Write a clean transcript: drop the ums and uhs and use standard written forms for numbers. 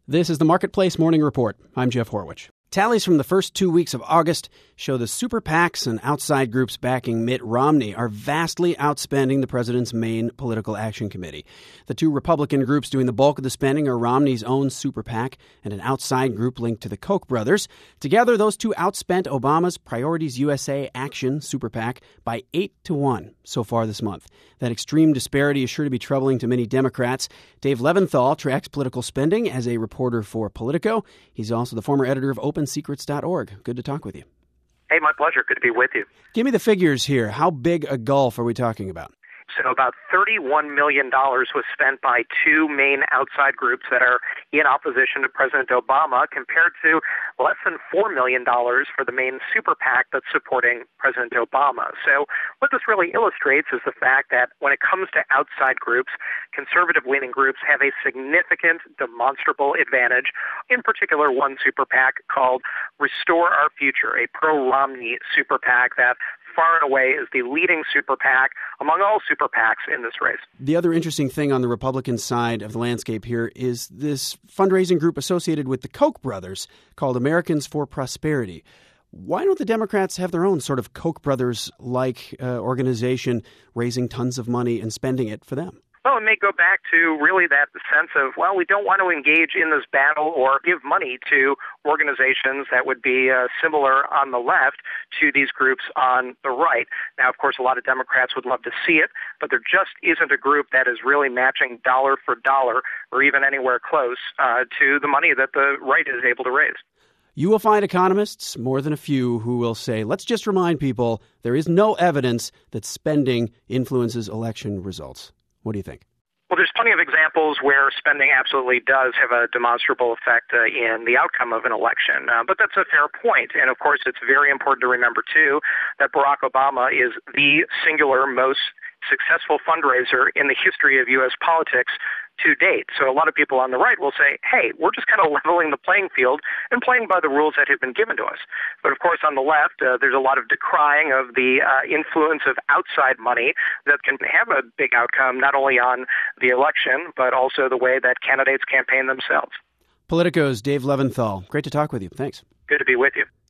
This is the Marketplace Morning Report. I'm Jeff Horwich. Tallies from the first 2 weeks of August show the super PACs and outside groups backing Mitt Romney are vastly outspending the president's main political action committee. The two Republican groups doing the bulk of the spending are Romney's own super PAC and an outside group linked to the Koch brothers. Together, those two outspent Obama's Priorities USA Action super PAC by 8-1 so far this month. That extreme disparity is sure to be troubling to many Democrats. Dave Leventhal tracks political spending as a reporter for Politico. He's also the former editor of OpenSecrets.org. Good to talk with you. Hey, my pleasure. Good to be with you. Give me the figures here. How big a gulf are we talking about? So about $31 million was spent by two main outside groups that are in opposition to President Obama, compared to less than $4 million for the main super PAC that's supporting President Obama. So what this really illustrates is the fact that when it comes to outside groups, conservative-leaning groups have a significant, demonstrable advantage, in particular one super PAC called Restore Our Future, a pro-Romney super PAC that far and away is the leading super PAC among all super PACs in this race. The other interesting thing on the Republican side of the landscape here is this fundraising group associated with the Koch brothers called Americans for Prosperity. Why don't the Democrats have their own sort of Koch brothers-like organization raising tons of money and spending it for them? Well, it may go back to really that sense of, well, we don't want to engage in this battle or give money to organizations that would be similar on the left to these groups on the right. Now, of course, a lot of Democrats would love to see it, but there just isn't a group that is really matching dollar for dollar or even anywhere close to the money that the right is able to raise. You will find economists, more than a few, who will say, let's just remind people there is no evidence that spending influences election results. What do you think? Well, there's plenty of examples where spending absolutely does have a demonstrable effect in the outcome of an election. But that's a fair point. And, of course, it's very important to remember, too, that Barack Obama is the singular most successful fundraiser in the history of U.S. politics to date. So a lot of people on the right will say, hey, we're just kind of leveling the playing field and playing by the rules that have been given to us. But of course, on the left, there's a lot of decrying of the influence of outside money that can have a big outcome, not only on the election, but also the way that candidates campaign themselves. Politico's Dave Leventhal. Great to talk with you. Thanks. Good to be with you.